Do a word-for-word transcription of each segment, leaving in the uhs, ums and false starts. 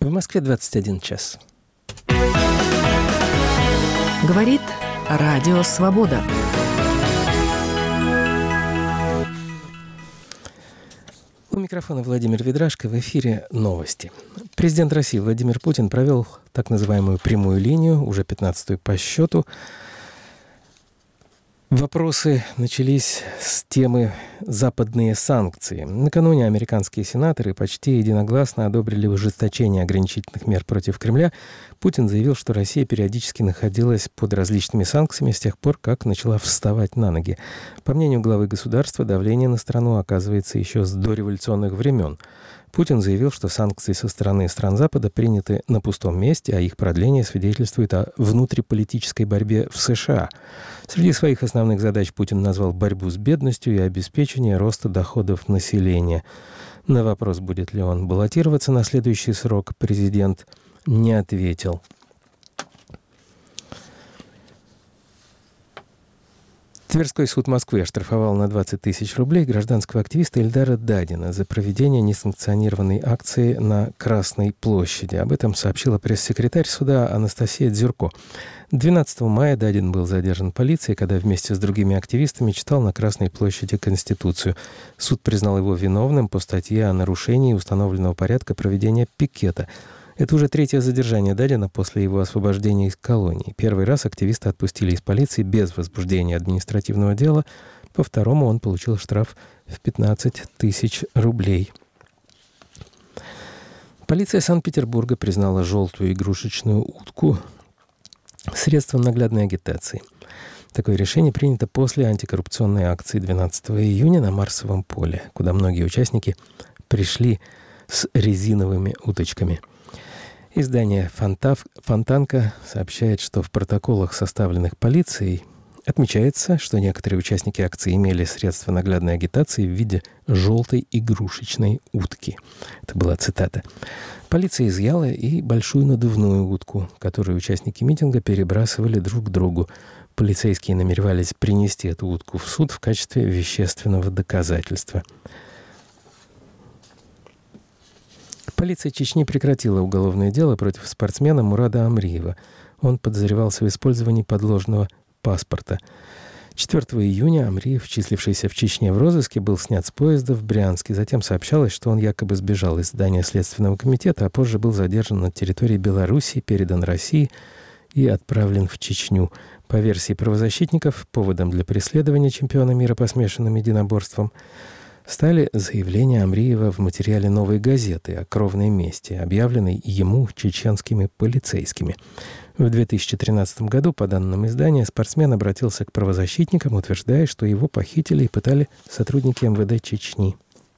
В Москве двадцать один час. Говорит Радио Свобода. У микрофона Владимир Ведрашко, в эфире новости. Президент России Владимир Путин провел так называемую прямую линию, уже пятнадцатую по счету. Вопросы начались с темы «западные санкции». Накануне американские сенаторы почти единогласно одобрили ужесточение ограничительных мер против Кремля. Путин заявил, что Россия периодически находилась под различными санкциями с тех пор, как начала вставать на ноги. По мнению главы государства, давление на страну оказывается еще с дореволюционных времен. Путин заявил, что санкции со стороны стран Запада приняты на пустом месте, а их продление свидетельствует о внутриполитической борьбе в США. Среди своих основных задач Путин назвал борьбу с бедностью и обеспечение роста доходов населения. На вопрос, будет ли он баллотироваться на следующий срок, президент не ответил. Тверской суд Москвы оштрафовал на двадцать тысяч рублей гражданского активиста Эльдара Дадина за проведение несанкционированной акции на Красной площади. Об этом сообщила пресс-секретарь суда Анастасия Дзюрко. двенадцатого мая Дадин был задержан полицией, когда вместе с другими активистами читал на Красной площади Конституцию. Суд признал его виновным по статье о нарушении установленного порядка проведения пикета. Это уже третье задержание Дадина после его освобождения из колонии. Первый раз активиста отпустили из полиции без возбуждения административного дела. По второму он получил штраф в пятнадцать тысяч рублей. Полиция Санкт-Петербурга признала желтую игрушечную утку средством наглядной агитации. Такое решение принято после антикоррупционной акции двенадцатого июня на Марсовом поле, куда многие участники пришли с резиновыми уточками. Издание «Фонтав», «Фонтанка» сообщает, что в протоколах, составленных полицией, отмечается, что некоторые участники акции имели средства наглядной агитации в виде желтой игрушечной утки. Это была цитата. Полиция изъяла и большую надувную утку, которую участники митинга перебрасывали друг к другу. Полицейские намеревались принести эту утку в суд в качестве вещественного доказательства. Полиция Чечни прекратила уголовное дело против спортсмена Мурада Амриева. Он подозревался в использовании подложного паспорта. четвёртого июня Амриев, числившийся в Чечне в розыске, был снят с поезда в Брянске. Затем сообщалось, что он якобы сбежал из здания Следственного комитета, а позже был задержан на территории Белоруссии, передан России и отправлен в Чечню. По версии правозащитников, поводом для преследования чемпиона мира по смешанным единоборствам стали заявления Амриева в материале «Новой газеты» о кровной мести, объявленной ему чеченскими полицейскими. В две тысячи тринадцатом году, по данным издания, спортсмен обратился к правозащитникам, утверждая, что его похитили и пытали сотрудники эм вэ дэ Чечни.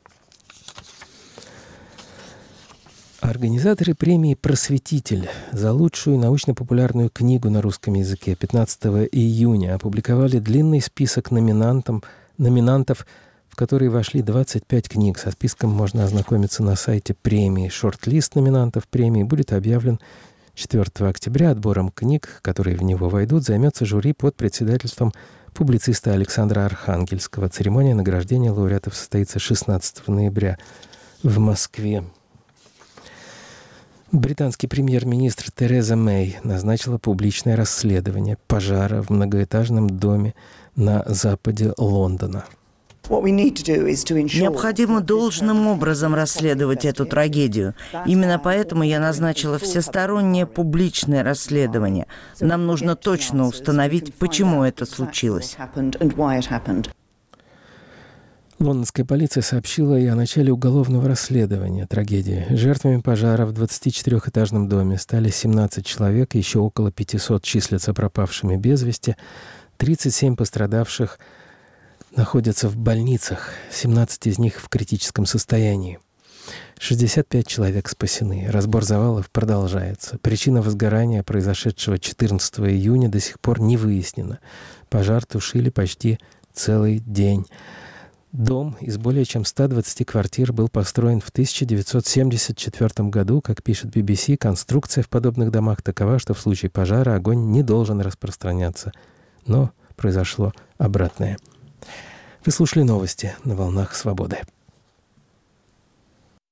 Организаторы премии «Просветитель» за лучшую научно-популярную книгу на русском языке пятнадцатого июня опубликовали длинный список номинантов, номинантов в которые вошли двадцать пять книг. Со списком можно ознакомиться на сайте премии. Шорт-лист номинантов премии будет объявлен четвёртого октября. Отбором книг, которые в него войдут, займется жюри под председательством публициста Александра Архангельского. Церемония награждения лауреатов состоится шестнадцатого ноября в Москве. Британский премьер-министр Тереза Мэй назначила публичное расследование пожара в многоэтажном доме на западе Лондона. Необходимо должным образом расследовать эту трагедию. Именно поэтому я назначила всестороннее публичное расследование. Нам нужно точно установить, почему это случилось. Лондонская полиция сообщила и о начале уголовного расследования трагедии. Жертвами пожара в двадцатичетырёхэтажном доме стали семнадцать человек, еще около пятисот числятся пропавшими без вести. тридцать семь пострадавших находятся в больницах, семнадцать из них в критическом состоянии. шестьдесят пять человек спасены. Разбор завалов продолжается. Причина возгорания, произошедшего четырнадцатого июня, до сих пор не выяснена. Пожар тушили почти целый день. Дом из более чем ста двадцати квартир был построен в тысяча девятьсот семьдесят четвёртом году. Как пишет би би си, конструкция в подобных домах такова, что в случае пожара огонь не должен распространяться. Но произошло обратное. Вы слушали новости на волнах Свободы.